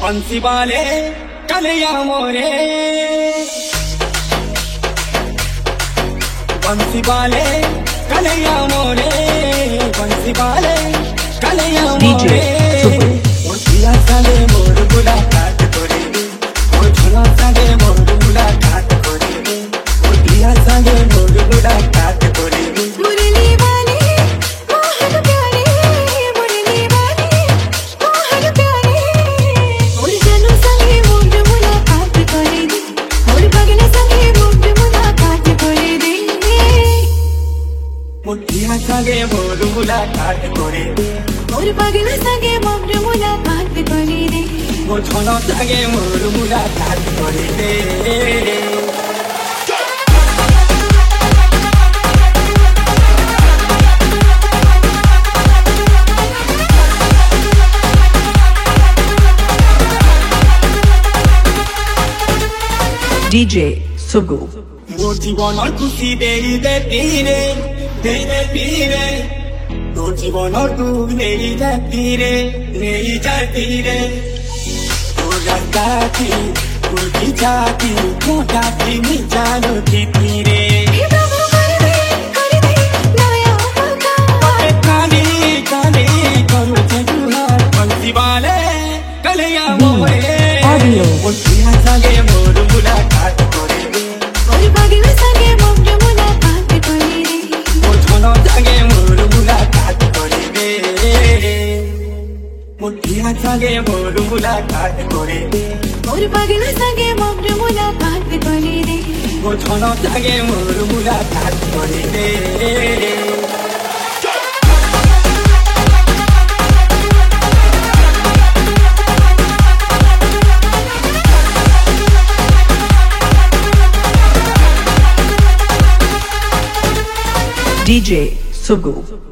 बंसी वाले कलिया मोरे, बंसी वाले कलिया मोरे, बंसी वाले कलिया मोरे। ओ दिया साले मोर मुलाकात करे, ओ झोला साले मोर मुलाकात करे, ओ दिया साले मोर मुलाकात करे। मुरली वाले मोहन प्यारे, मुरली वाले मोहन प्यारे, मोर जानू संगे मोर मुलाकात करे दे, मोर पगला संगे मोर मुलाकात करे दे। मुठिया संगे मोर मुलाकात करे दे, मोर पगला संगे मोर मुलाकात करे दे, मोर झोला संगे मोर मुलाकात करे दे। DJ Sugu. मोर जीवन खुशी दे दे पीरे, दे दे पीरे, मोर जीवन तू नहीं जाती रे, नहीं जाती रे। तोर जाती, उल्टी जाती, मोटा की नहीं जानो की पीरे। हे प्रभु कर दे नया मौका, काली काली करो जुहार, बंसी वाले कलिया मोरे। मुठिया संगे मोर मुलाकात करे दे, मोर पगला संगे मोर मुलाकात करे दे, मोर झोला संगे मोर मुलाकात करे दे। मुठिया संगे मोर मुलाकात करे दे, मोर पगला संगे मोर मुलाकात करे दे। मोर झोला संगे मोर मुलाकात करे दे। DJ Sugu.